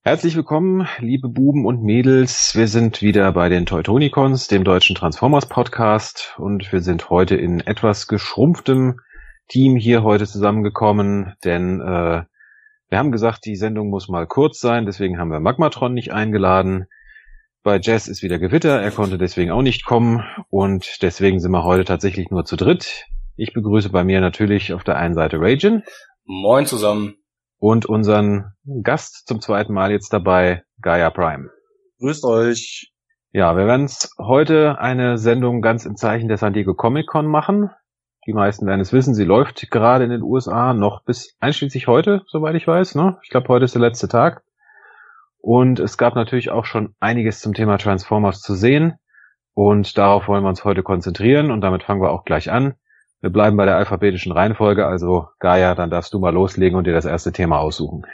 Herzlich willkommen, liebe Buben und Mädels. Wir sind wieder bei den Teutonicons, dem deutschen Transformers-Podcast. Und wir sind heute in etwas geschrumpftem Team hier heute zusammengekommen, denn wir haben gesagt, die Sendung muss mal kurz sein. Deswegen haben wir Magmatron nicht eingeladen. Bei Jazz ist wieder Gewitter, er konnte deswegen auch nicht kommen. Und deswegen sind wir heute tatsächlich nur zu dritt. Ich begrüße bei mir natürlich auf der einen Seite Ragin. Moin zusammen. Und unseren Gast zum zweiten Mal jetzt dabei, Gaia Prime. Grüßt euch. Ja, wir werden heute eine Sendung ganz im Zeichen der San Diego Comic Con machen. Die meisten werden es wissen, sie läuft gerade in den USA noch bis einschließlich heute, soweit ich weiß, ne? Ich glaube, heute ist der letzte Tag. Und es gab natürlich auch schon einiges zum Thema Transformers zu sehen. Und darauf wollen wir uns heute konzentrieren und damit fangen wir auch gleich an. Wir bleiben bei der alphabetischen Reihenfolge, also Gaia, dann darfst du mal loslegen und dir das erste Thema aussuchen.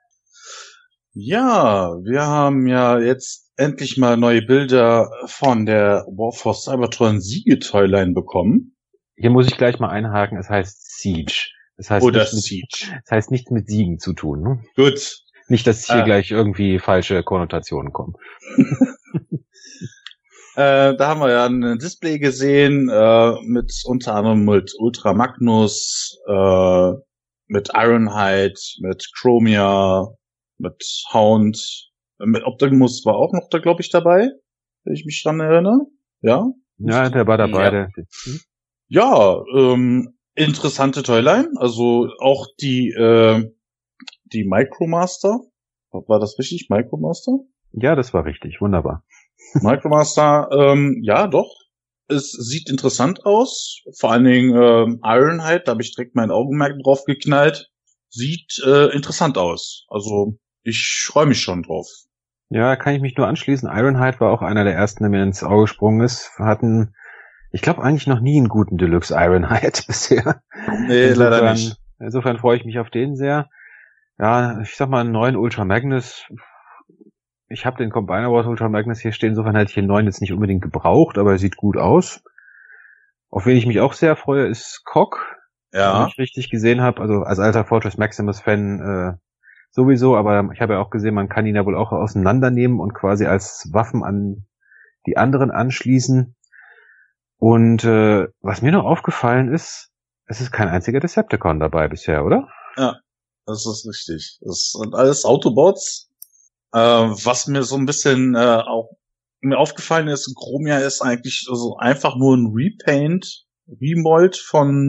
Ja, wir haben ja jetzt endlich mal neue Bilder von der Warforce Cybertron Siege-Toyline bekommen. Hier muss ich gleich mal einhaken, es heißt Siege. Das heißt Oder Siege. Das heißt nichts mit Siegen zu tun. Ne? Gut. Nicht, dass hier gleich irgendwie falsche Konnotationen kommen. Da haben wir ja ein Display gesehen, mit unter anderem mit Ultra Magnus, mit Ironhide, mit Chromia, mit Hound, mit Optimus war auch noch da, glaube ich, dabei, wenn ich mich dran erinnere. Ja? Ja, der war dabei. Ja, interessante Toyline, also auch die Micromaster. War das richtig? Micromaster? Ja, das war richtig. Wunderbar. Micromaster, ja, doch. Es sieht interessant aus. Vor allen Dingen Ironhide, da habe ich direkt mein Augenmerk drauf geknallt. Sieht interessant aus. Also ich freue mich schon drauf. Ja, kann ich mich nur anschließen. Ironhide war auch einer der ersten, der mir ins Auge gesprungen ist. Wir hatten, ich glaube, eigentlich noch nie einen guten Deluxe Ironhide bisher. Nee, leider nicht. Insofern freue ich mich auf den sehr. Ja, ich sag mal, einen neuen Ultra Magnus. Ich habe den Combiner Wars Ultra Magnus hier stehen, insofern hätte ich den neuen jetzt nicht unbedingt gebraucht, aber er sieht gut aus. Auf wen ich mich auch sehr freue, ist Cog. Ja. Wenn ich richtig gesehen habe, also als alter Fortress Maximus Fan sowieso, aber ich habe ja auch gesehen, man kann ihn ja wohl auch auseinandernehmen und quasi als Waffen an die anderen anschließen. Und was mir noch aufgefallen ist, es ist kein einziger Decepticon dabei bisher, oder? Ja, das ist richtig. Das sind alles Autobots. Was mir so ein bisschen auch mir aufgefallen ist, Chromia ist eigentlich also einfach nur ein Remold von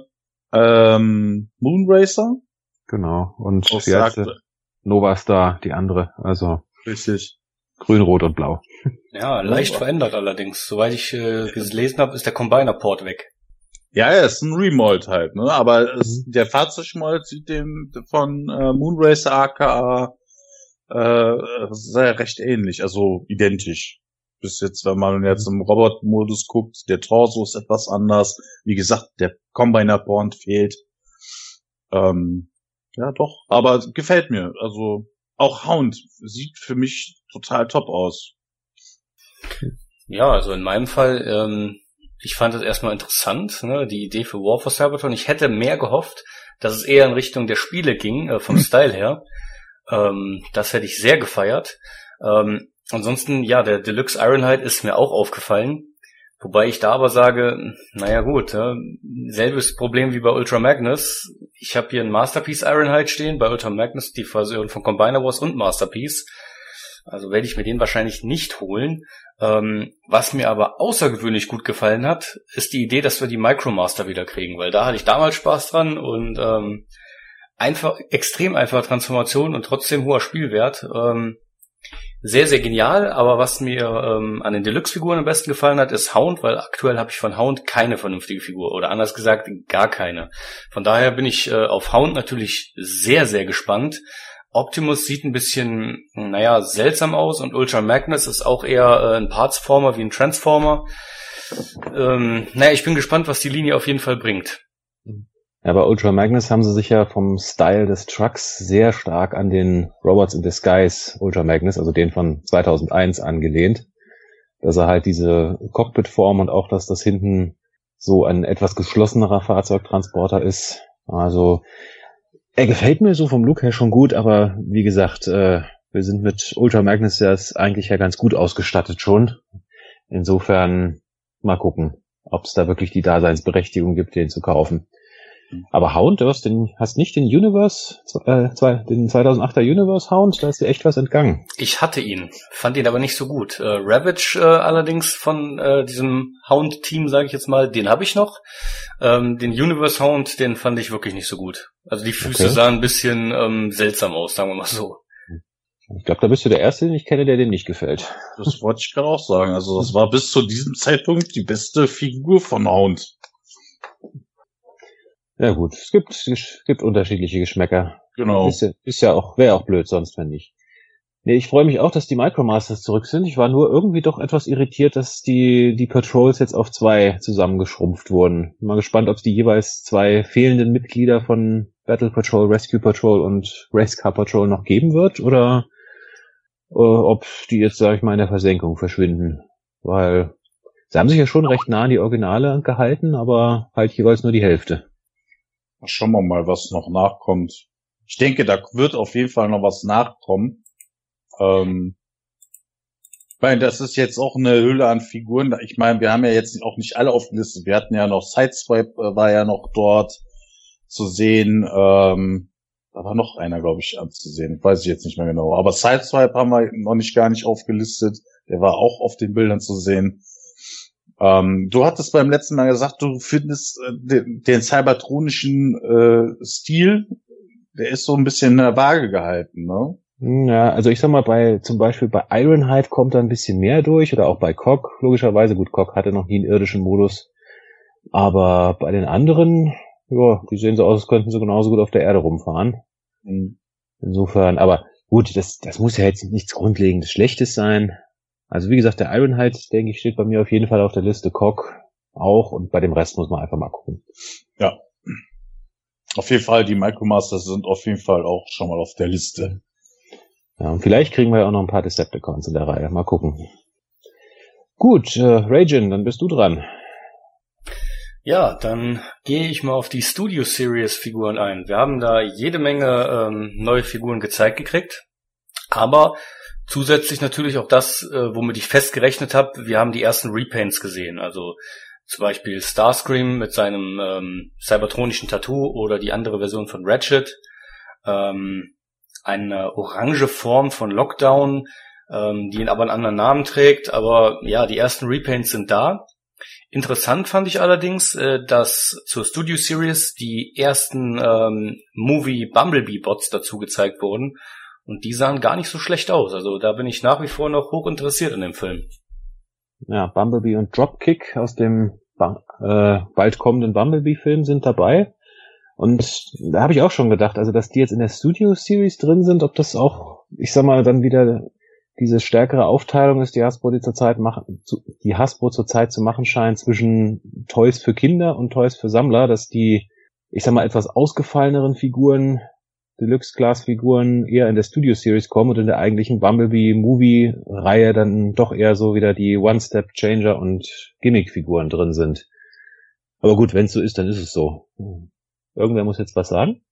Moonracer. Genau, und wie heißt Nova Star, die andere, also richtig. Grün, Rot und Blau. Ja, leicht verändert allerdings. Soweit ich gelesen habe, ist der Combiner-Port weg. Ja, er ist ein Remold halt, ne? Aber der Fahrzeugmold sieht dem von Moonracer aka sehr recht ähnlich, also identisch. Bis jetzt, wenn man jetzt im Robot-Modus guckt, der Torso ist etwas anders. Wie gesagt, der Combiner-Port fehlt. Ja, doch. Aber gefällt mir. Also auch Hound sieht für mich total top aus. Ja, also in meinem Fall, ich fand es erstmal interessant, ne, die Idee für Warforce Cybertron. Ich hätte mehr gehofft, dass es eher in Richtung der Spiele ging, vom Style her. Das hätte ich sehr gefeiert. Ansonsten, ja, der Deluxe Ironhide ist mir auch aufgefallen. Wobei ich da aber sage, naja gut, selbes Problem wie bei Ultra Magnus. Ich habe hier ein Masterpiece Ironhide stehen, bei Ultra Magnus die Version von Combiner Wars und Masterpiece. Also werde ich mir den wahrscheinlich nicht holen. Was mir aber außergewöhnlich gut gefallen hat, ist die Idee, dass wir die Micromaster wieder kriegen, weil da hatte ich damals Spaß dran und einfach extrem einfache Transformation und trotzdem hoher Spielwert. Sehr, sehr genial, aber was mir an den Deluxe-Figuren am besten gefallen hat, ist Hound, weil aktuell habe ich von Hound keine vernünftige Figur oder anders gesagt gar keine. Von daher bin ich auf Hound natürlich sehr, sehr gespannt. Optimus sieht ein bisschen, seltsam aus und Ultra Magnus ist auch eher ein Partsformer wie ein Transformer. Ich bin gespannt, was die Linie auf jeden Fall bringt. Ja, bei Ultra Magnus haben sie sich ja vom Style des Trucks sehr stark an den Robots in Disguise Ultra Magnus, also den von 2001, angelehnt. Dass er halt diese Cockpitform und auch, dass das hinten so ein etwas geschlossenerer Fahrzeugtransporter ist. Also, er gefällt mir so vom Look her schon gut, aber wie gesagt, Wir sind mit Ultra Magnus eigentlich ja ganz gut ausgestattet schon. Insofern mal gucken, ob es da wirklich die Daseinsberechtigung gibt, den zu kaufen. Aber Hound, du hast nicht den Universe, den 2008er Universe Hound, da ist dir echt was entgangen. Ich hatte ihn, fand ihn aber nicht so gut. Ravage allerdings von diesem Hound-Team, sage ich jetzt mal, den habe ich noch. Den Universe Hound, den fand ich wirklich nicht so gut. Also die Füße sahen ein bisschen seltsam aus, sagen wir mal so. Ich glaube, da bist du der Erste, den ich kenne, der dem nicht gefällt. Das wollte ich gerade auch sagen. Also das war bis zu diesem Zeitpunkt die beste Figur von Hound. Ja gut, es gibt unterschiedliche Geschmäcker. Genau. Ist ja auch, wäre auch blöd sonst, wenn nicht. Nee, ich freue mich auch, dass die Micromasters zurück sind. Ich war nur irgendwie doch etwas irritiert, dass die Patrols jetzt auf 2 zusammengeschrumpft wurden. Bin mal gespannt, ob es die jeweils 2 fehlenden Mitglieder von Battle Patrol, Rescue Patrol und Race Car Patrol noch geben wird oder ob die jetzt, sag ich mal, in der Versenkung verschwinden. Weil sie haben sich ja schon recht nah an die Originale gehalten, aber halt jeweils nur die Hälfte. Schauen wir mal, was noch nachkommt. Ich denke, da wird auf jeden Fall noch was nachkommen. Weil das ist jetzt auch eine Hülle an Figuren. Ich meine, wir haben ja jetzt auch nicht alle auf der Liste. Wir hatten ja noch Sideswipe, war ja noch dort zu sehen. Da war noch einer, glaube ich, anzusehen. Weiß ich jetzt nicht mehr genau. Aber Sideswipe haben wir noch gar nicht aufgelistet. Der war auch auf den Bildern zu sehen. Du hattest beim letzten Mal gesagt, du findest den cybertronischen Stil, der ist so ein bisschen in der Waage gehalten, ne? Ja, also ich sag mal, zum Beispiel bei Ironhide kommt da ein bisschen mehr durch, oder auch bei Cog, logischerweise. Gut, Cog hatte noch nie einen irdischen Modus. Aber bei den anderen, ja, die sehen so aus, als könnten sie genauso gut auf der Erde rumfahren. Insofern, aber gut, das muss ja jetzt nichts grundlegendes Schlechtes sein. Also wie gesagt, der Ironhide, denke ich, steht bei mir auf jeden Fall auf der Liste, Cog auch, und bei dem Rest muss man einfach mal gucken. Ja. Auf jeden Fall, die Micromasters sind auf jeden Fall auch schon mal auf der Liste. Ja, und vielleicht kriegen wir ja auch noch ein paar Decepticons in der Reihe. Mal gucken. Gut, Rajin, dann bist du dran. Ja, dann gehe ich mal auf die Studio Series Figuren ein. Wir haben da jede Menge neue Figuren gezeigt gekriegt, aber zusätzlich natürlich auch das, womit ich fest gerechnet habe, wir haben die ersten Repaints gesehen, also zum Beispiel Starscream mit seinem cybertronischen Tattoo oder die andere Version von Ratchet, eine orange Form von Lockdown, die aber einen anderen Namen trägt, aber ja, die ersten Repaints sind da. Interessant fand ich allerdings, dass zur Studio Series die ersten Movie Bumblebee Bots dazu gezeigt wurden. Und die sahen gar nicht so schlecht aus. Also da bin ich nach wie vor noch hoch interessiert an dem Film. Ja, Bumblebee und Dropkick aus dem bald kommenden Bumblebee-Film sind dabei. Und da habe ich auch schon gedacht, also dass die jetzt in der Studio-Series drin sind, ob das auch, ich sag mal, dann wieder diese stärkere Aufteilung ist, die Hasbro zurzeit zu machen scheint zwischen Toys für Kinder und Toys für Sammler, dass die, ich sag mal, etwas ausgefalleneren Figuren, Deluxe-Class-Figuren eher in der Studio-Series kommen und in der eigentlichen Bumblebee-Movie-Reihe dann doch eher so wieder die One-Step-Changer und Gimmick-Figuren drin sind. Aber gut, wenn es so ist, dann ist es so. Irgendwer muss jetzt was sagen?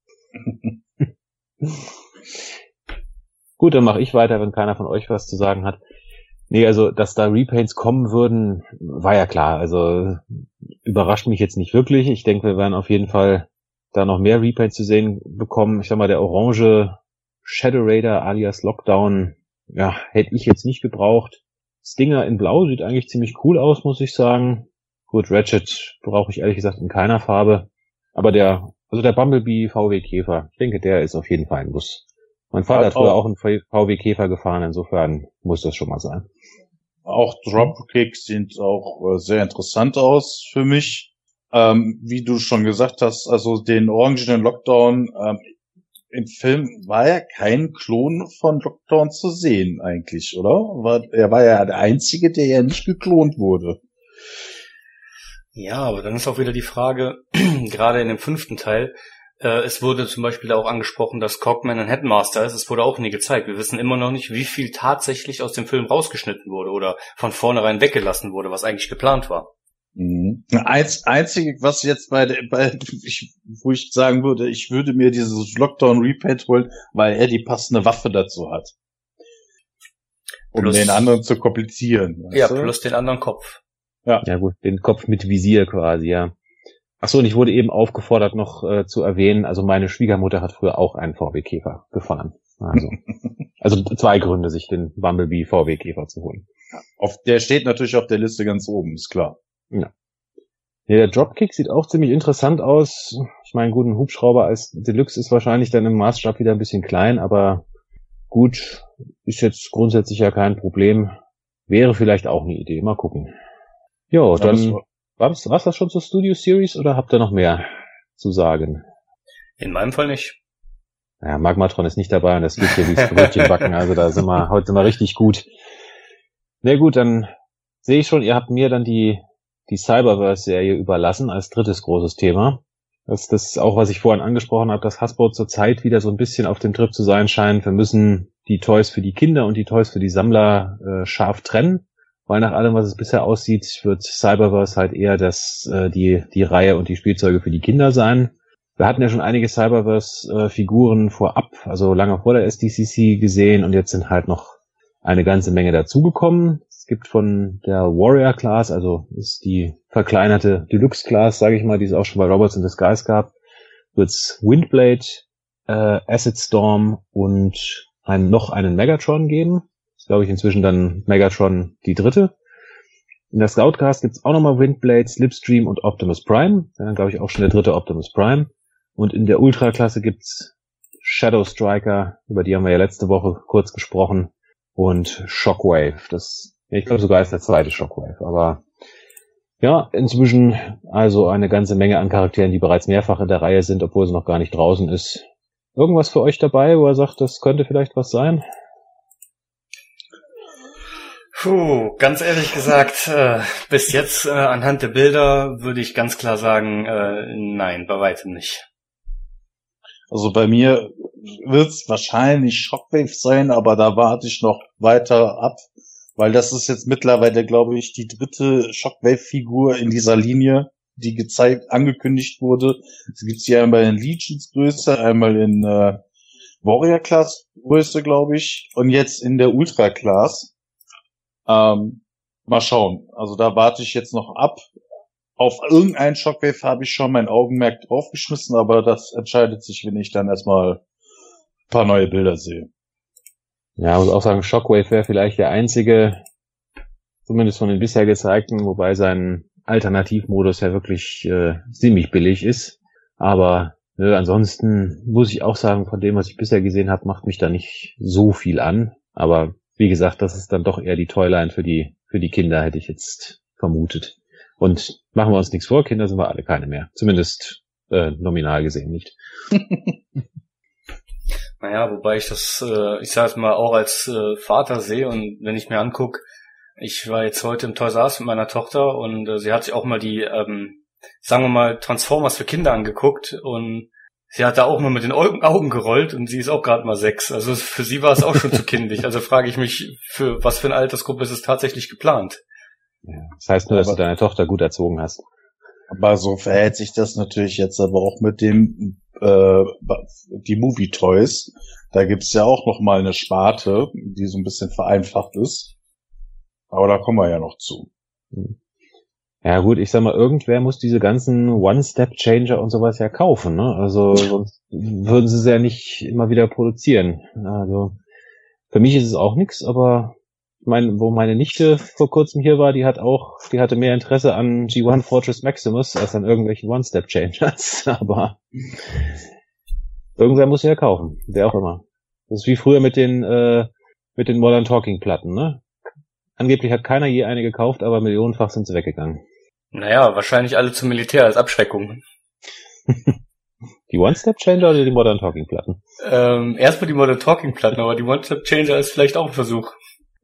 Gut, dann mache ich weiter, wenn keiner von euch was zu sagen hat. Nee, also, dass da Repaints kommen würden, war ja klar. Also, überrascht mich jetzt nicht wirklich. Ich denke, wir werden auf jeden Fall da noch mehr Repaints zu sehen bekommen. Ich sag mal, der orange Shadow Raider alias Lockdown, ja, hätte ich jetzt nicht gebraucht. Stinger in Blau sieht eigentlich ziemlich cool aus, muss ich sagen. Gut, Ratchet brauche ich ehrlich gesagt in keiner Farbe. Aber der Bumblebee VW Käfer, ich denke, der ist auf jeden Fall ein Muss. Mein Vater hat früher auch einen VW Käfer gefahren, insofern muss das schon mal sein. Auch Dropkicks sehen auch sehr interessant aus für mich. Wie du schon gesagt hast, also den orangenen Lockdown im Film war ja kein Klon von Lockdown zu sehen eigentlich, oder? Er war ja der Einzige, der ja nicht geklont wurde. Ja, aber dann ist auch wieder die Frage, gerade in dem 5. Teil, es wurde zum Beispiel auch angesprochen, dass Cogman ein Headmaster ist. Es wurde auch nie gezeigt. Wir wissen immer noch nicht, wie viel tatsächlich aus dem Film rausgeschnitten wurde oder von vornherein weggelassen wurde, was eigentlich geplant war. Mhm. Einzige, was jetzt wo ich sagen würde, ich würde mir dieses Lockdown Repaint holen, weil er die passende Waffe dazu hat. Um den anderen zu komplizieren. Ja, plus den anderen Kopf. Ja gut, den Kopf mit Visier quasi, ja. Ach so, und ich wurde eben aufgefordert, noch zu erwähnen, also meine Schwiegermutter hat früher auch einen VW Käfer gefahren. Also 2 Gründe, sich den Bumblebee VW Käfer zu holen. Der steht natürlich auf der Liste ganz oben, ist klar. Ja. Ja, der Dropkick sieht auch ziemlich interessant aus. Ich meine, gut, ein Hubschrauber als Deluxe ist wahrscheinlich dann im Maßstab wieder ein bisschen klein, aber gut, ist jetzt grundsätzlich ja kein Problem. Wäre vielleicht auch eine Idee. Mal gucken. Jo, dann war's das schon zur Studio Series oder habt ihr noch mehr zu sagen? In meinem Fall nicht. Ja, Magmatron ist nicht dabei und das geht hier wie Brötchen backen, also da sind wir heute mal richtig gut. Na gut, dann sehe ich schon, ihr habt mir dann die Cyberverse-Serie überlassen als drittes großes Thema. Das ist auch, was ich vorhin angesprochen habe, dass Hasbro zurzeit wieder so ein bisschen auf dem Trip zu sein scheint. Wir müssen die Toys für die Kinder und die Toys für die Sammler scharf trennen, weil nach allem, was es bisher aussieht, wird Cyberverse halt eher die Reihe und die Spielzeuge für die Kinder sein. Wir hatten ja schon einige Cyberverse-Figuren vorab, also lange vor der SDCC gesehen und jetzt sind halt noch eine ganze Menge dazugekommen. Es gibt von der Warrior Class, also ist die verkleinerte Deluxe Class, sage ich mal, die es auch schon bei Robots in Disguise gab, wird's Windblade, Acid Storm und noch einen Megatron geben. Das ist, glaube ich, inzwischen dann Megatron die dritte. In der Scoutcast gibt's auch nochmal Windblade, Slipstream und Optimus Prime. Dann, glaube ich, auch schon der dritte Optimus Prime. Und in der Ultra-Klasse gibt's Shadow Striker, über die haben wir ja letzte Woche kurz gesprochen, und Shockwave. Ich glaube sogar ist der zweite Shockwave. Aber ja, inzwischen also eine ganze Menge an Charakteren, die bereits mehrfach in der Reihe sind, obwohl sie noch gar nicht draußen ist. Irgendwas für euch dabei, wo er sagt, das könnte vielleicht was sein? Puh, ganz ehrlich gesagt, bis jetzt anhand der Bilder würde ich ganz klar sagen, nein, bei weitem nicht. Also bei mir wird's wahrscheinlich Shockwave sein, aber da warte ich noch weiter ab, weil das ist jetzt mittlerweile, glaube ich, die dritte Shockwave-Figur in dieser Linie, die angekündigt wurde. Es gibt sie einmal in Legions Größe, einmal in Warrior Class Größe, glaube ich, und jetzt in der Ultra Class. Mal schauen. Also da warte ich jetzt noch ab. Auf irgendeinen Shockwave habe ich schon mein Augenmerk draufgeschmissen, aber das entscheidet sich, wenn ich dann erstmal ein paar neue Bilder sehe. Ja, ich muss auch sagen, Shockwave wäre vielleicht der einzige, zumindest von den bisher gezeigten, wobei sein Alternativmodus ja wirklich ziemlich billig ist. Aber ansonsten muss ich auch sagen, von dem, was ich bisher gesehen habe, macht mich da nicht so viel an. Aber wie gesagt, das ist dann doch eher die Toyline für die Kinder, hätte ich jetzt vermutet. Und machen wir uns nichts vor, Kinder sind wir alle keine mehr. Zumindest nominal gesehen nicht. Naja, wobei ich das, ich sage es mal, auch als Vater sehe und wenn ich mir angucke, ich war jetzt heute im Toys R Us mit meiner Tochter und sie hat sich auch mal die, sagen wir mal, Transformers für Kinder angeguckt und sie hat da auch mal mit den Augen gerollt und sie ist auch gerade mal 6. Also für sie war es auch schon zu kindlich. Also frage ich mich, für was für eine Altersgruppe ist es tatsächlich geplant? Ja, das heißt nur, dass du deine Tochter gut erzogen hast. Aber so verhält sich das natürlich jetzt aber auch mit dem die Movie Toys. Da gibt's ja auch noch mal eine Sparte, die so ein bisschen vereinfacht ist. Aber da kommen wir ja noch zu. Ja gut, ich sag mal, irgendwer muss diese ganzen One-Step-Changer und sowas ja kaufen, ne? Also sonst würden sie ja nicht immer wieder produzieren. Also für mich ist es auch nix, aber ich meine, wo meine Nichte vor kurzem hier war, die hatte mehr Interesse an G1 Fortress Maximus als an irgendwelchen One-Step-Changers. Aber irgendwer muss ja kaufen, wer auch immer. Das ist wie früher mit den Modern Talking Platten, ne? Angeblich hat keiner je eine gekauft, aber millionenfach sind sie weggegangen. Naja, wahrscheinlich alle zum Militär als Abschreckung. Die One-Step-Changer oder die Modern Talking Platten? Erstmal die Modern Talking Platten, aber die One-Step-Changer ist vielleicht auch ein Versuch.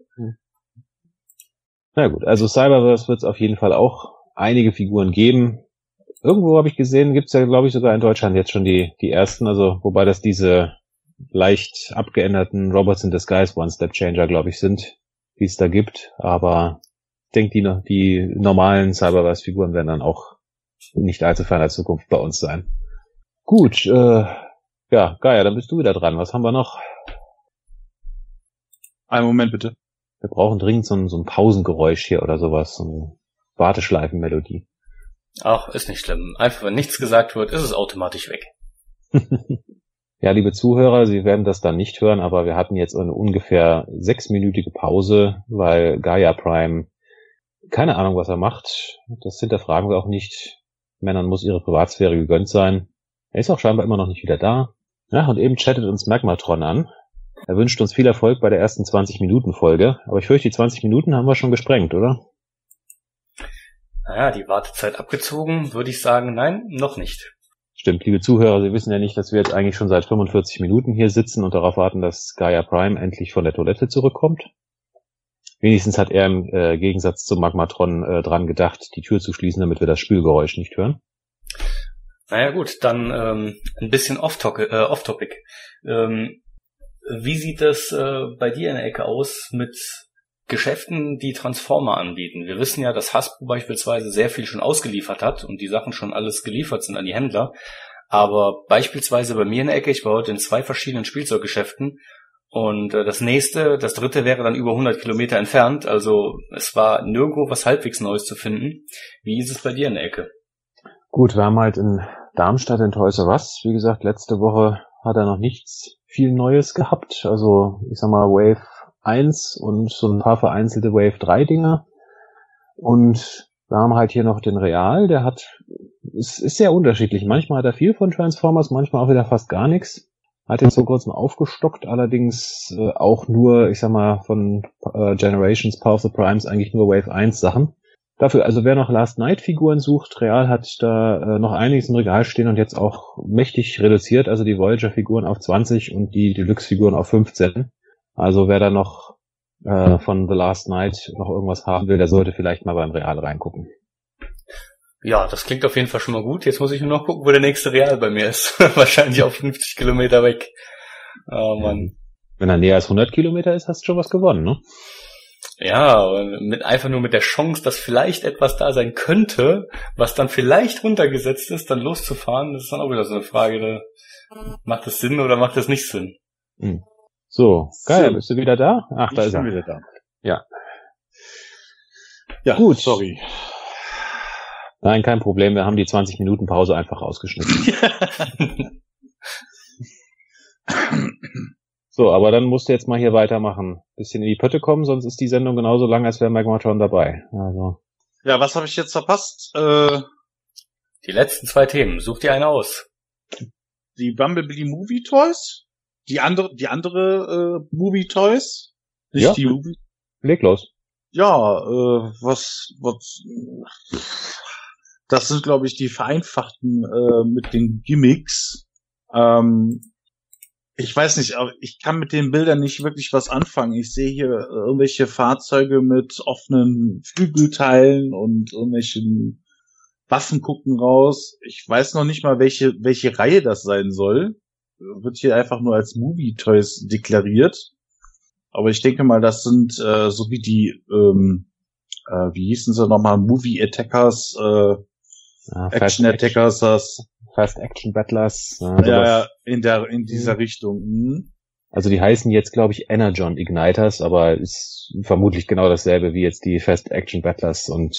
Na gut, also Cyberverse wird es auf jeden Fall auch einige Figuren geben. Irgendwo habe ich gesehen, gibt's ja, glaube ich, sogar in Deutschland jetzt schon die ersten, also wobei das diese leicht abgeänderten Robots in Disguise One-Step-Changer, glaube ich, sind, die es da gibt. Aber ich denke, die normalen Cyberverse-Figuren werden dann auch nicht allzu ferner Zukunft bei uns sein. Gut, ja, Gaia, dann bist du wieder dran. Was haben wir noch? Einen Moment bitte. Wir brauchen dringend so ein Pausengeräusch hier oder sowas, so eine Warteschleifenmelodie. Ach, ist nicht schlimm. Einfach, wenn nichts gesagt wird, ist es automatisch weg. Ja, liebe Zuhörer, Sie werden das dann nicht hören, aber wir hatten jetzt eine ungefähr 6-minütige Pause, weil Gaia Prime, keine Ahnung, was er macht. Das hinterfragen wir auch nicht. Männern muss ihre Privatsphäre gegönnt sein. Er ist auch scheinbar immer noch nicht wieder da. Ja, und eben chattet uns Magmatron an. Er wünscht uns viel Erfolg bei der ersten 20-Minuten-Folge. Aber ich fürchte, die 20 Minuten haben wir schon gesprengt, oder? Naja, die Wartezeit abgezogen, würde ich sagen, nein, noch nicht. Stimmt, liebe Zuhörer, Sie wissen ja nicht, dass wir jetzt eigentlich schon seit 45 Minuten hier sitzen und darauf warten, dass Gaia Prime endlich von der Toilette zurückkommt. Wenigstens hat er im Gegensatz zum Magmatron dran gedacht, die Tür zu schließen, damit wir das Spülgeräusch nicht hören. Naja gut, dann ein bisschen off-topic. Wie sieht es bei dir in der Ecke aus mit Geschäften, die Transformer anbieten? Wir wissen ja, dass Hasbro beispielsweise sehr viel schon ausgeliefert hat und die Sachen schon alles geliefert sind an die Händler. Aber beispielsweise bei mir in der Ecke, ich war heute in 2 verschiedenen Spielzeuggeschäften und das dritte wäre dann über 100 Kilometer entfernt. Also es war nirgendwo was halbwegs Neues zu finden. Wie ist es bei dir in der Ecke? Gut, wir haben halt in Darmstadt in Toys R Us, wie gesagt, letzte Woche hat er noch nichts viel Neues gehabt. Also ich sag mal Wave 1 und so ein paar vereinzelte Wave 3 Dinger. Und wir haben halt hier noch den Real, ist sehr unterschiedlich. Manchmal hat er viel von Transformers, manchmal auch wieder fast gar nichts. Hat jetzt vor kurzem aufgestockt, allerdings auch nur, ich sag mal, von Generations, Power of the Primes eigentlich nur Wave 1 Sachen. Dafür, also wer noch Last Night Figuren sucht, Real hat da noch einiges im Regal stehen und jetzt auch mächtig reduziert, also die Voyager Figuren auf 20 und die Deluxe Figuren auf 15. Also wer da noch von The Last Night noch irgendwas haben will, der sollte vielleicht mal beim Real reingucken. Ja, das klingt auf jeden Fall schon mal gut. Jetzt muss ich nur noch gucken, wo der nächste Real bei mir ist. Wahrscheinlich auf 50 Kilometer weg. Oh Mann. Wenn er näher als 100 Kilometer ist, hast du schon was gewonnen, ne? Ja, einfach nur mit der Chance, dass vielleicht etwas da sein könnte, was dann vielleicht runtergesetzt ist, dann loszufahren, das ist dann auch wieder so eine Frage, macht das Sinn oder macht das nicht Sinn? So, geil, bist du wieder da? Ach, da ist er. Ich bin wieder da. Ja, gut, sorry. Nein, kein Problem, wir haben die 20 Minuten Pause einfach rausgeschnitten. So, aber dann musst du jetzt mal hier weitermachen. Bisschen in die Pötte kommen, sonst ist die Sendung genauso lang, als wäre Magmatron dabei. Also. Ja, was habe ich jetzt verpasst? Die letzten 2 Themen, such dir eine aus. Die Bumblebee Movie Toys? Die andere Movie Toys? Nicht ja. Die Movie. Leg los. Ja, was das sind, glaube ich, die vereinfachten mit den Gimmicks. Ich weiß nicht, aber ich kann mit den Bildern nicht wirklich was anfangen. Ich sehe hier irgendwelche Fahrzeuge mit offenen Flügelteilen und irgendwelchen Waffen gucken raus. Ich weiß noch nicht mal, welche Reihe das sein soll. Wird hier einfach nur als Movie Toys deklariert. Aber ich denke mal, das sind so wie die, wie hießen sie nochmal, Movie Attackers, Action Attackers, das Fast Action Battlers. Ja, in dieser Richtung. Also die heißen jetzt, glaube ich, Energon Igniters, aber ist vermutlich genau dasselbe wie jetzt die Fast Action Battlers und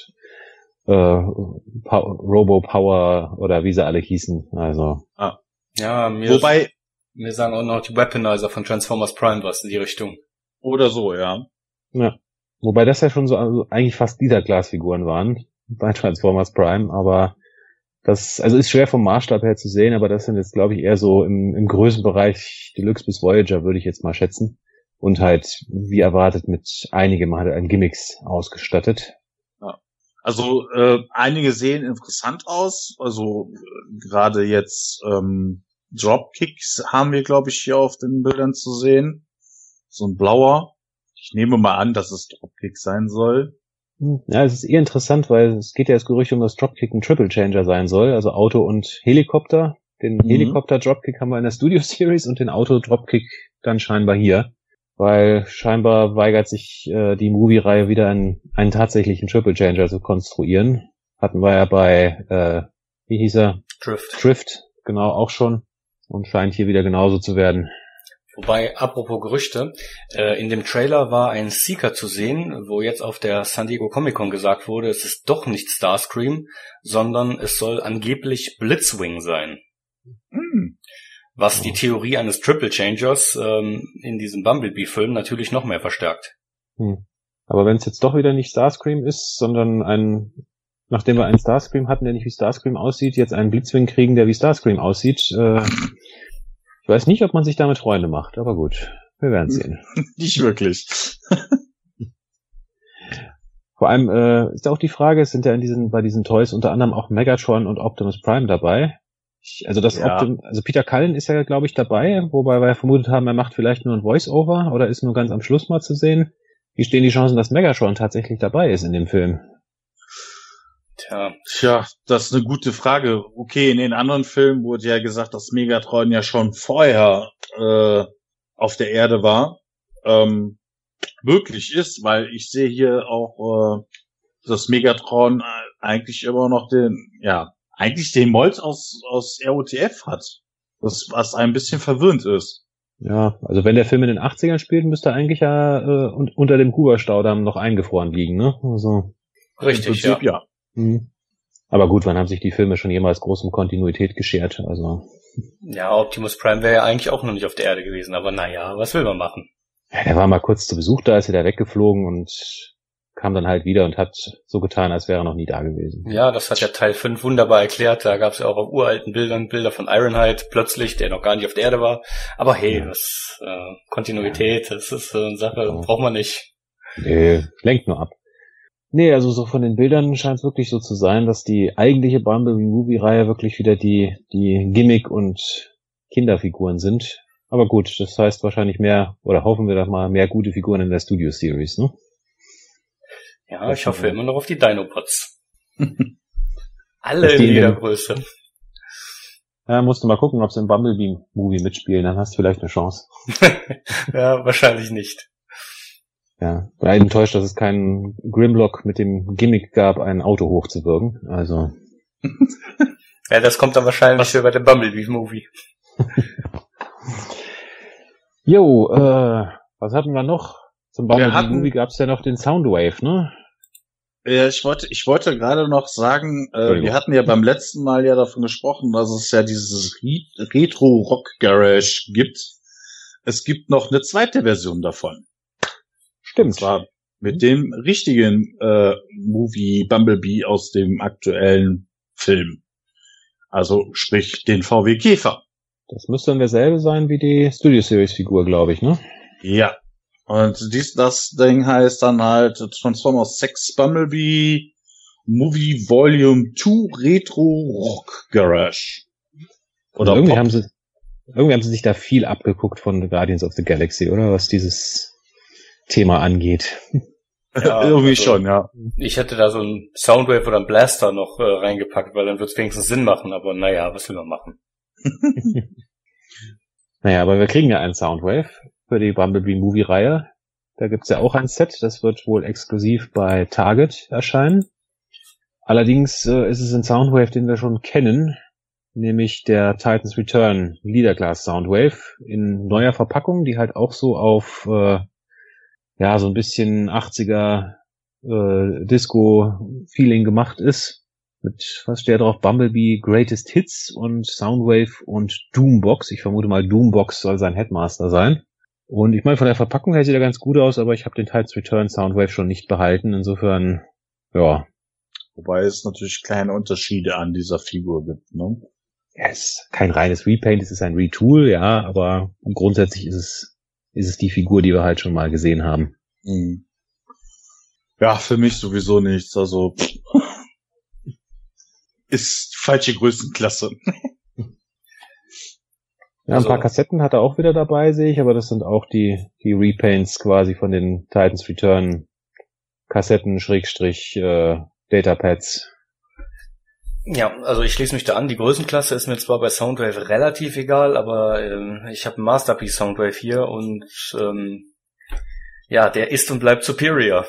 Robo Power oder wie sie alle hießen. Also. Ja, mir sagen auch noch die Weaponizer von Transformers Prime was in die Richtung. Oder so, ja. Ja. Wobei das ja schon so also eigentlich fast Glasfiguren waren bei Transformers Prime, aber das also ist schwer vom Maßstab her zu sehen, aber das sind jetzt, glaube ich, eher so im Größenbereich Deluxe bis Voyager, würde ich jetzt mal schätzen. Und halt, wie erwartet, mit einigem halt an Gimmicks ausgestattet. Ja. Also einige sehen interessant aus, also gerade jetzt Dropkicks haben wir, glaube ich, hier auf den Bildern zu sehen. So ein blauer. Ich nehme mal an, dass es Dropkick sein soll. Ja, es ist eher interessant, weil es geht ja das Gerücht um, dass Dropkick ein Triple Changer sein soll, also Auto und Helikopter. Den Helikopter-Dropkick haben wir in der Studio-Series und den Auto-Dropkick dann scheinbar hier, weil scheinbar weigert sich die Movie-Reihe wieder einen tatsächlichen Triple Changer zu konstruieren. Hatten wir ja bei, wie hieß er? Drift. Drift, genau, auch schon und scheint hier wieder genauso zu werden. Wobei, apropos Gerüchte, in dem Trailer war ein Seeker zu sehen, wo jetzt auf der San Diego Comic-Con gesagt wurde, es ist doch nicht Starscream, sondern es soll angeblich Blitzwing sein. Was die Theorie eines Triple Changers in diesem Bumblebee-Film natürlich noch mehr verstärkt. Aber wenn es jetzt doch wieder nicht Starscream ist, sondern nachdem wir einen Starscream hatten, der nicht wie Starscream aussieht, jetzt einen Blitzwing kriegen, der wie Starscream aussieht, ich weiß nicht, ob man sich damit Freunde macht, aber gut, wir werden sehen. Nicht wirklich. Vor allem ist auch die Frage, es sind ja bei diesen Toys unter anderem auch Megatron und Optimus Prime dabei. Also Peter Cullen ist ja, glaube ich, dabei, wobei wir ja vermutet haben, er macht vielleicht nur ein Voice-Over oder ist nur ganz am Schluss mal zu sehen. Wie stehen die Chancen, dass Megatron tatsächlich dabei ist in dem Film? Tja, das ist eine gute Frage. Okay, in den anderen Filmen wurde ja gesagt, dass Megatron ja schon vorher auf der Erde war. Möglich ist, weil ich sehe hier auch, dass Megatron eigentlich immer noch den Molt aus ROTF hat. Was ein bisschen verwirrend ist. Ja, also wenn der Film in den 80ern spielt, müsste er eigentlich ja unter dem Kuba-Staudamm noch eingefroren liegen, ne? Also, richtig, im Prinzip, ja. Aber gut, wann haben sich die Filme schon jemals groß um Kontinuität geschert? Also. Ja, Optimus Prime wäre ja eigentlich auch noch nicht auf der Erde gewesen, aber naja, was will man machen? Ja, der war mal kurz zu Besuch da, ist wieder weggeflogen und kam dann halt wieder und hat so getan, als wäre er noch nie da gewesen. Ja, das hat ja Teil 5 wunderbar erklärt. Da gab es ja auch auf uralten Bildern Bilder von Ironhide plötzlich, der noch gar nicht auf der Erde war. Aber hey, das Kontinuität, das ist so eine Sache, braucht man nicht. Nee, lenkt nur ab. Nee, also so von den Bildern scheint es wirklich so zu sein, dass die eigentliche Bumblebee-Movie-Reihe wirklich wieder die Gimmick- und Kinderfiguren sind. Aber gut, das heißt wahrscheinlich mehr, oder hoffen wir doch mal, mehr gute Figuren in der Studio-Series, ne? Ja, ich hoffe immer noch auf die Dinopods. Alle in jeder Größe. Ja, musst du mal gucken, ob sie im Bumblebee-Movie mitspielen, dann hast du vielleicht eine Chance. Ja, wahrscheinlich nicht. Ja, war enttäuscht, dass es keinen Grimlock mit dem Gimmick gab, ein Auto hochzuwirken. Also. Ja, das kommt dann wahrscheinlich bei dem Bumblebee-Movie. Jo, was hatten wir noch? Zum Bumblebee-Movie gab es ja noch den Soundwave, ne? Ja, ich wollte gerade noch sagen, wir hatten ja beim letzten Mal ja davon gesprochen, dass es ja dieses Retro-Rock-Garage gibt. Es gibt noch eine zweite Version davon. Stimmt. Und zwar mit dem richtigen Movie Bumblebee aus dem aktuellen Film. Also sprich den VW Käfer. Das müsste dann derselbe sein wie die Studio-Series-Figur, glaube ich, ne? Ja. Und das Ding heißt dann halt Transformers 6 Bumblebee Movie Volume 2 Retro Rock Garage. Oder also irgendwie haben sie sich da viel abgeguckt von Guardians of the Galaxy, oder? Was dieses Thema angeht. Ja, irgendwie schon, ja. Ich hätte da so einen Soundwave oder einen Blaster noch reingepackt, weil dann wird es wenigstens Sinn machen, aber naja, was will man machen? Naja, aber wir kriegen ja einen Soundwave für die Bumblebee-Movie-Reihe. Da gibt's ja auch ein Set, das wird wohl exklusiv bei Target erscheinen. Allerdings ist es ein Soundwave, den wir schon kennen, nämlich der Titans Return Leader-Class Soundwave in neuer Verpackung, die halt auch so auf so ein bisschen 80er Disco-Feeling gemacht ist. Mit, was steht drauf? Bumblebee Greatest Hits und Soundwave und Doombox. Ich vermute mal, Doombox soll sein Headmaster sein. Und ich meine, von der Verpackung her sieht er ganz gut aus, aber ich habe den Titans Return Soundwave schon nicht behalten. Insofern, ja. Wobei es natürlich kleine Unterschiede an dieser Figur gibt, ne? Ja, es ist kein reines Repaint, es ist ein Retool, ja, aber grundsätzlich ist es die Figur, die wir halt schon mal gesehen haben. Mhm. Ja, für mich sowieso nichts, also ist falsche Größenklasse. Ja, ein paar Kassetten hat er auch wieder dabei, sehe ich, aber das sind auch die Repaints quasi von den Titans Return Kassetten Datapads. Ja, also ich schließe mich da an. Die Größenklasse ist mir zwar bei Soundwave relativ egal, aber ich habe einen Masterpiece Soundwave hier und der ist und bleibt superior.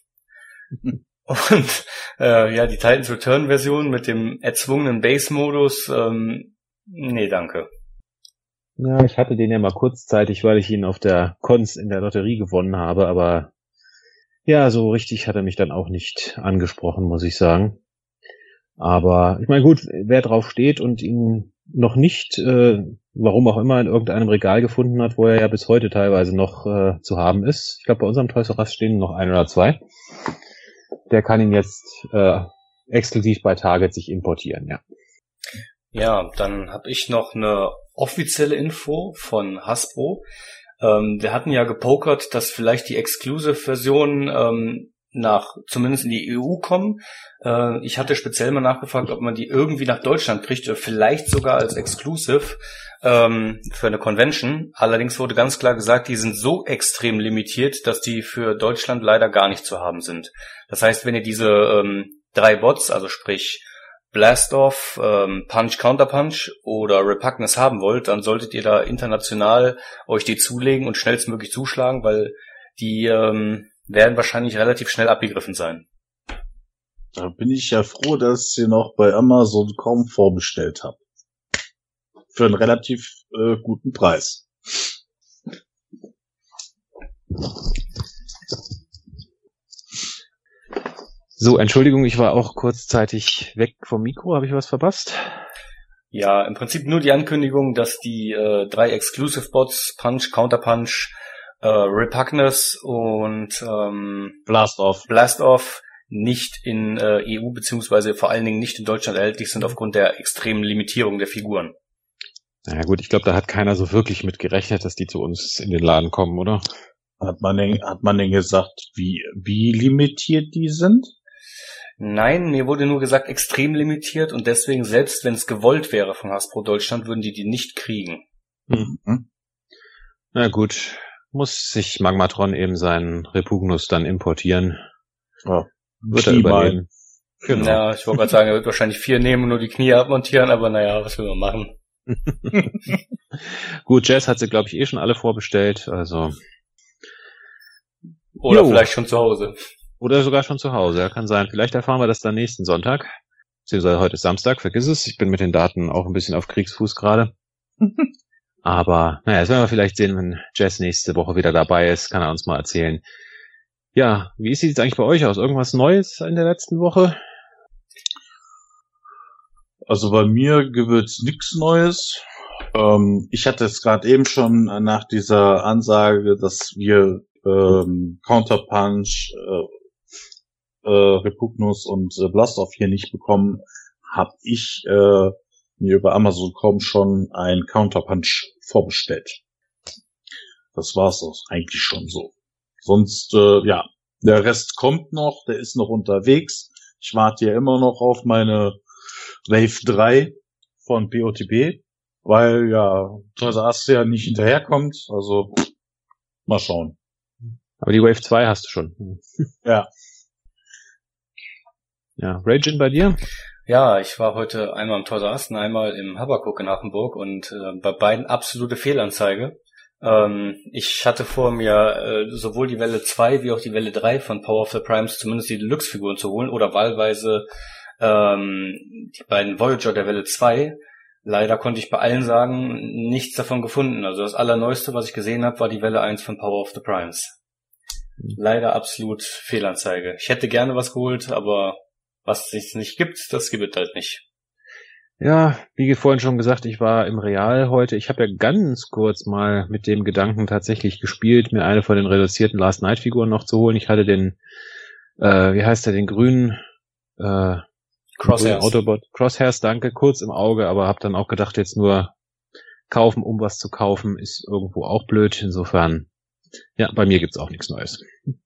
Und die Titans Return Version mit dem erzwungenen Bass-Modus, nee, danke. Ja, ich hatte den ja mal kurzzeitig, weil ich ihn auf der Cons in der Lotterie gewonnen habe, aber ja, so richtig hat er mich dann auch nicht angesprochen, muss ich sagen. Aber ich meine, gut, wer drauf steht und ihn noch nicht, warum auch immer, in irgendeinem Regal gefunden hat, wo er ja bis heute teilweise noch zu haben ist. Ich glaube, bei unserem Toys R Us stehen noch 1 oder 2. Der kann ihn jetzt exklusiv bei Target sich importieren, ja. Ja, dann habe ich noch eine offizielle Info von Hasbro. Wir hatten ja gepokert, dass vielleicht die Exclusive-Versionen zumindest in die EU kommen. Ich hatte speziell mal nachgefragt, ob man die irgendwie nach Deutschland kriegt, oder vielleicht sogar als Exclusive für eine Convention. Allerdings wurde ganz klar gesagt, die sind so extrem limitiert, dass die für Deutschland leider gar nicht zu haben sind. Das heißt, wenn ihr diese 3 Bots, also sprich Blast-Off, Punch, Counterpunch oder Repugnus haben wollt, dann solltet ihr da international euch die zulegen und schnellstmöglich zuschlagen, weil die werden wahrscheinlich relativ schnell abgegriffen sein. Da bin ich ja froh, dass ich sie noch bei Amazon kaum vorbestellt habe. Für einen relativ guten Preis. So, Entschuldigung, ich war auch kurzzeitig weg vom Mikro. Habe ich was verpasst? Ja, im Prinzip nur die Ankündigung, dass die 3 Exclusive Bots, Punch, Counterpunch, Repugnus und Blast-Off nicht in EU beziehungsweise vor allen Dingen nicht in Deutschland erhältlich sind aufgrund der extremen Limitierung der Figuren. Na gut, ich glaube, da hat keiner so wirklich mit gerechnet, dass die zu uns in den Laden kommen, oder? Hat man denn gesagt, wie limitiert die sind? Nein, mir wurde nur gesagt, extrem limitiert und deswegen, selbst wenn es gewollt wäre von Hasbro Deutschland, würden die nicht kriegen. Mhm. Na gut, muss sich Magmatron eben seinen Repugnus dann importieren. Ja, wird er überleben. Genau. Ja, ich wollte gerade sagen, er wird wahrscheinlich 4 nehmen und nur die Knie abmontieren, aber naja, was will man machen? Gut, Jazz hat sie, glaube ich, schon alle vorbestellt, also. Oder vielleicht schon zu Hause. Oder sogar schon zu Hause, ja, kann sein. Vielleicht erfahren wir das dann nächsten Sonntag. Beziehungsweise heute ist Samstag, vergiss es. Ich bin mit den Daten auch ein bisschen auf Kriegsfuß gerade. Aber, naja, das werden wir vielleicht sehen, wenn Jazz nächste Woche wieder dabei ist, kann er uns mal erzählen. Ja, wie sieht es eigentlich bei euch aus? Irgendwas Neues in der letzten Woche? Also bei mir gibt's nichts Neues. Ich hatte es gerade eben schon nach dieser Ansage, dass wir Counterpunch, Repugnus und Blast-Off hier nicht bekommen, habe ich mir über Amazon.com schon ein Counterpunch vorbestellt. Das war's auch eigentlich schon so. Sonst, ja, der Rest kommt noch, der ist noch unterwegs. Ich warte ja immer noch auf meine Wave 3 von POTB, weil ja Toys R Us ja nicht hinterherkommt, also mal schauen. Aber die Wave 2 hast du schon. Ja. Ja, Ragin bei dir? Ja, ich war heute einmal im Toys R Us und einmal im Habakuk in Hachenburg und bei beiden absolute Fehlanzeige. Ich hatte vor mir sowohl die Welle 2 wie auch die Welle 3 von Power of the Primes, zumindest die Deluxe-Figuren zu holen oder wahlweise die beiden Voyager der Welle 2. Leider konnte ich bei allen sagen, nichts davon gefunden. Also das Allerneueste, was ich gesehen habe, war die Welle 1 von Power of the Primes. Leider absolut Fehlanzeige. Ich hätte gerne was geholt, aber was es nicht gibt, das gibt es halt nicht. Ja, wie vorhin schon gesagt, ich war im Real heute. Ich habe ja ganz kurz mal mit dem Gedanken tatsächlich gespielt, mir eine von den reduzierten Last Night Figuren noch zu holen. Ich hatte den, wie heißt der, den grünen Crosshairs. Autobot. Crosshairs, danke, kurz im Auge, aber habe dann auch gedacht, jetzt nur kaufen, um was zu kaufen, ist irgendwo auch blöd. Insofern, ja, bei mir gibt's auch nichts Neues.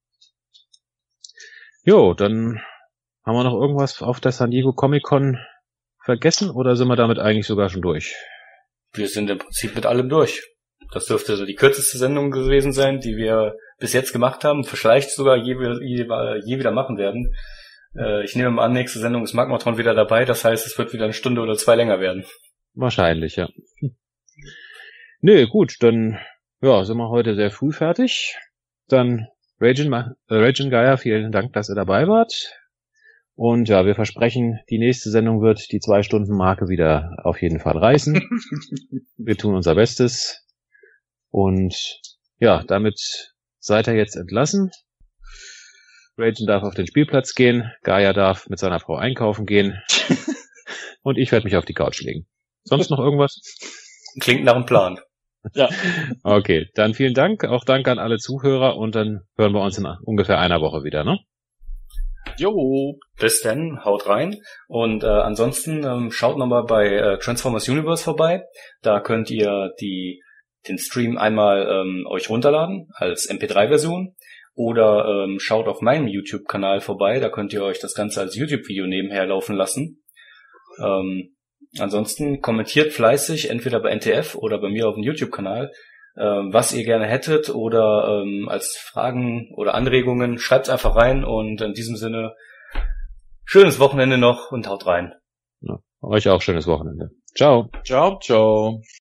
Jo, dann haben wir noch irgendwas auf der San Diego Comic Con vergessen oder sind wir damit eigentlich sogar schon durch? Wir sind im Prinzip mit allem durch. Das dürfte so die kürzeste Sendung gewesen sein, die wir bis jetzt gemacht haben, vielleicht sogar je wieder machen werden. Ich nehme mal an, nächste Sendung ist Magmatron wieder dabei, das heißt, es wird wieder 1 Stunde oder 2 länger werden. Wahrscheinlich, ja. Nö, gut, dann ja, sind wir heute sehr früh fertig. Dann Ragin Gaia, vielen Dank, dass ihr dabei wart. Und ja, wir versprechen, die nächste Sendung wird die 2-Stunden-Marke wieder auf jeden Fall reißen. Wir tun unser Bestes. Und ja, damit seid ihr jetzt entlassen. Ragen darf auf den Spielplatz gehen, Gaia darf mit seiner Frau einkaufen gehen und ich werde mich auf die Couch legen. Sonst noch irgendwas? Klingt nach einem Plan. Ja. Okay, dann vielen Dank. Auch Dank an alle Zuhörer und dann hören wir uns in ungefähr einer Woche wieder, ne? Jo. Bis dann, haut rein. Und ansonsten schaut nochmal bei Transformers Universe vorbei. Da könnt ihr den Stream einmal euch runterladen als MP3-Version. Oder schaut auf meinem YouTube-Kanal vorbei. Da könnt ihr euch das Ganze als YouTube-Video nebenher laufen lassen. Ansonsten kommentiert fleißig, entweder bei NTF oder bei mir auf dem YouTube-Kanal, was ihr gerne hättet oder als Fragen oder Anregungen. Schreibt's einfach rein und in diesem Sinne schönes Wochenende noch und haut rein. Ja, euch auch schönes Wochenende. Ciao. Ciao, ciao.